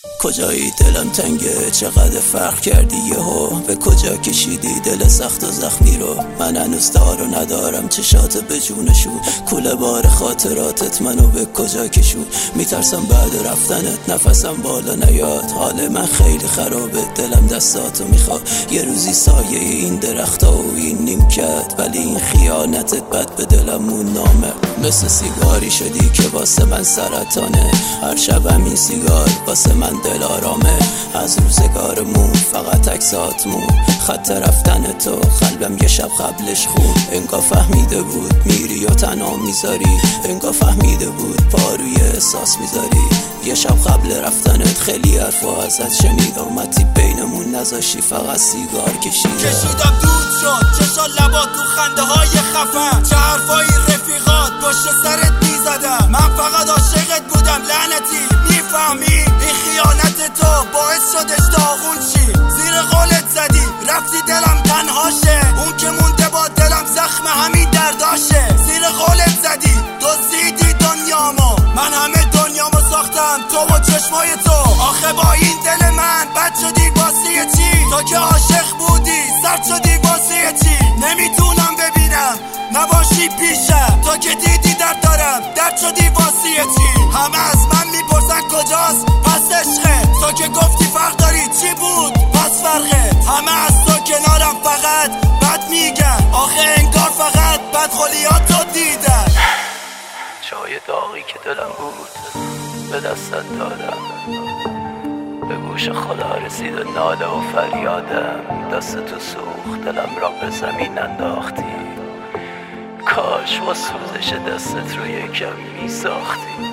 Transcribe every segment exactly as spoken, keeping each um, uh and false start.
کجایی دلم تنگه، چقدر فرق کردی یهو، به کجا کشیدی دل سخت و زخمی رو. من هنوز دارو ندارم چشات به جونشو، کوله بار خاطراتت منو به کجا کشون. میترسم بعد رفتنت نفسم بالا نیاد، حال من خیلی خرابه، دلم دستاتو میخواد. یه روزی سایه این درختا و این نیمکت، ولی این خیانتت بد به دلمون نامه. مثل سیگاری شدی که واسه من سرطانه، هر شبم این سیگار واسه من دل آرامه. از روزگارمون فقط عکساتمون، خط رفتن تو قلبم یه شب قبلش خون. انگار فهمیده بود میری و تنها میذاری، انگار فهمیده بود پاروی احساس میذاری. یه شب قبل رفتنت خیلی حرفا ازت شنید، اومدی بینمون نذاشی فقط سیگار کشیدم. کشیدم دود شد چشا لبات تو خنده های خفن، چه حرفایی رفیقات پشت سرت میزدم. من فقط عاشقت بودم لعنتی، میفهمی این خیانت تو باعث شدش داغون چی. زیر قولت زدی رفتی دلم تنهاشه، اون که مونده با دلم زخم همین درداشه. زیر قولت زدی دزدیدی دنیامو، من همه دنیامو ساختم تو و چشمای تو. آخه با این دل من بد شدی واسه چی؟ تو که عاشق بودی سرد شدی واسه چی؟ نمیتونم ببینم نباشی پیشم، تو که دیدی درد دارم درد شدی واسه چی؟ همه از من میپرسن کجاست پس عشقه، تو که گفتی فرق داری چی بود پس فرقه؟ همه از تو کنارم فقط بد میگن، آخه انگار فقط بدخولیاتو دیدن. جای داغی که دلم بود به دستت دادم، به گوش خدا رسید و ناله و فریادم. دست تو سوخت دلم را به زمین انداختی، کاش با سوزش دستت رو یکم می ساختی.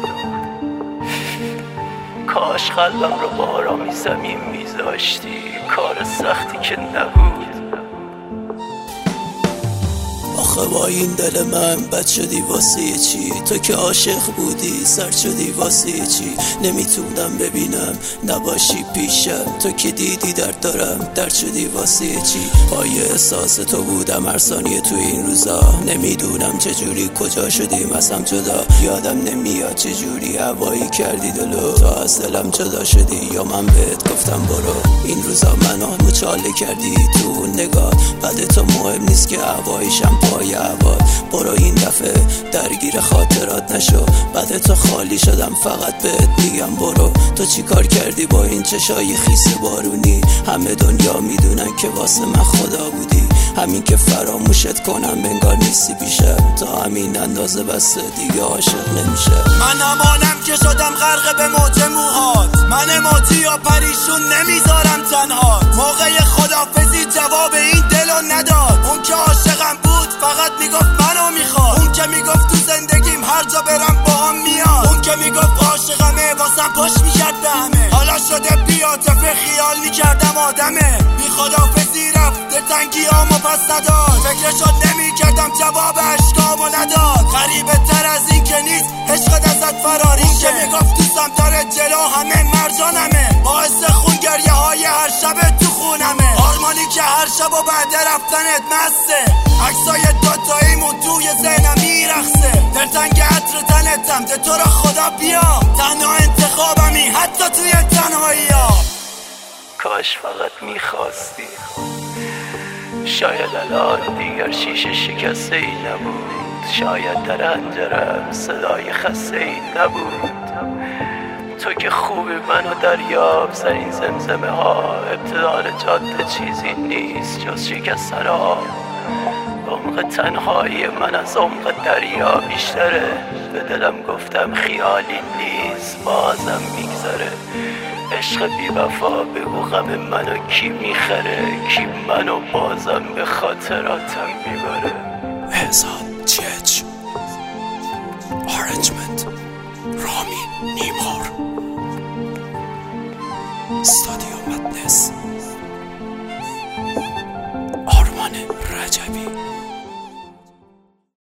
کاش قلبم رو با آرامی زمین می زاشتی، کار سختی که نبود. آخه با این دل من بد شدی واسه چی؟ تو که عاشق بودی سرد شدی واسه چی؟ نمیتونم ببینم نباشی پیشم، تو که دیدی درد دارم درد شدی واسه چی؟ پای احساس تو بودم هر ثانیه تو این روزا، نمیدونم چجوری کجا شدیم از هم جدا. یادم نمیاد چجوری هوایی کردی دلو، تو از دلم جدا شدی یا من بهت گفتم برو. این روزا منو مچاله کردی تو نگاه، بعد تو مهم نیست که هوایشم پای هوات. برو این دفعه درگیر خاطرات نشو، بعد تو خالی شدم فقط بهت میگم برو. تو چی کار کردی با این چشای خیس بارونی؟ همه دنیا میدونن که واسه من خدا بودی، همین که فراموشت کنم انگار نیستی پیشم. تا همین اندازه بس دیگه عاشق نمیشه. من همانم که شدم غرق به موج موهات، من اموجی یا پریشون نمیذارم تنها. موقع خدافزی جواب این دلو نداد، اون که عاشقم بود فقط میگفت منو میخواد، اون که میگفت تو زندگیم هر جا برم با هم میاد، اون که میگفت عاشقمه واسم پشت میکرد همه. حالا شده بیاتفه خیال میکردم آدمه، بی خدافزی رفت دلتنگی آمو پس نداد. فکرشو نمیکردم جواب عشقامو نداد، غریبه تر از این که نیست عشقت ازت فراری. اون که میگفت دوستم داره جلو همه مرجانمه، باعث خونگریه های هر شب تو خونمه. آرمانی که هر شب و بعد رفتنت مسته، عکسای دوتاییمون توی ذهنم میرخصه. دلتنگ عطر تنتم ده تو را خدا بیا، تنها انتخابمی حتی توی تنهایی ها. کاش فقط میخواستی، شاید الان دیگر شیشه شکسته ای نبود، شاید در انجرم صدای خسته ای نبود. تو که خوبی منو دریاب زر این زمزمه ها، ابتدار جاده چیزی نیست جز شکستن آب. عمق تنهایی من از عمق دریا بیشتره، به دلم گفتم خیالی نیست بازم میگذره. عشق بی وفا بگو غم منو کی میخره، کی منو بازم به خاطراتم میبره. احسان چیچ آرنجمنت رامین نیو